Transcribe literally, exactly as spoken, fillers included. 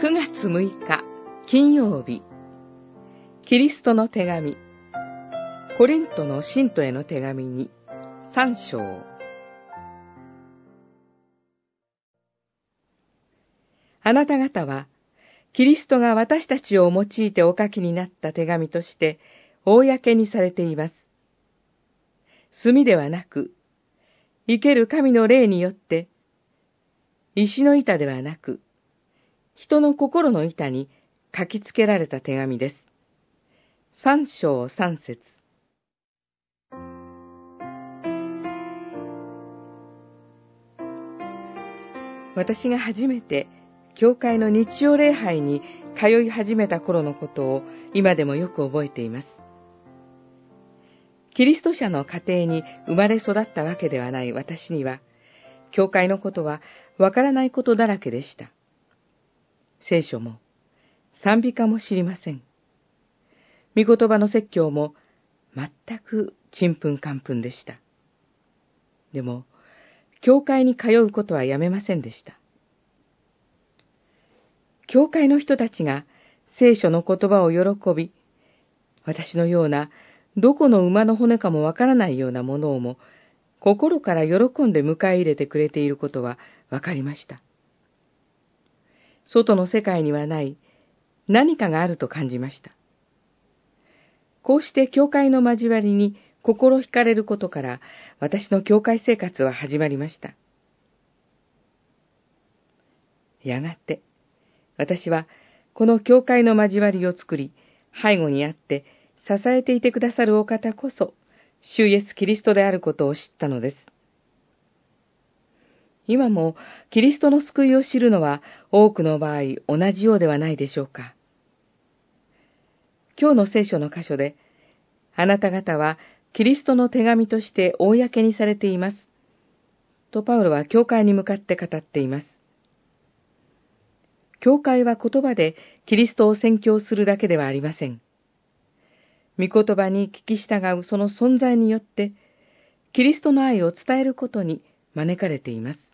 くがつむいか金曜日、キリストの手紙、コリントの信徒への手紙にさん章。あなた方は、キリストが私たちを用いてお書きになった手紙として、公にされています。墨ではなく、生ける神の霊によって、石の板ではなく、人の心の板に書きつけられた手紙です。三章三節。私が初めて教会の日曜礼拝に通い始めた頃のことを今でもよく覚えています。キリスト者の家庭に生まれ育ったわけではない私には、教会のことはわからないことだらけでした。聖書も賛美歌も知りません。御言葉の説教も全くちんぷんかんぷんでした。でも、教会に通うことはやめませんでした。教会の人たちが聖書の言葉を喜び、私のようなどこの馬の骨かもわからないようなものをも心から喜んで迎え入れてくれていることはわかりました。外の世界にはない何かがあると感じました。こうして教会の交わりに心惹かれることから私の教会生活は始まりました。やがて私はこの教会の交わりを作り、背後にあって支えていてくださるお方こそ主イエス・キリストであることを知ったのです。今もキリストの救いを知るのは多くの場合同じようではないでしょうか。今日の聖書の箇所で、あなた方はキリストの手紙として公にされています。とパウロは教会に向かって語っています。教会は言葉でキリストを宣教するだけではありません。御言葉に聞き従うその存在によって、キリストの愛を伝えることに招かれています。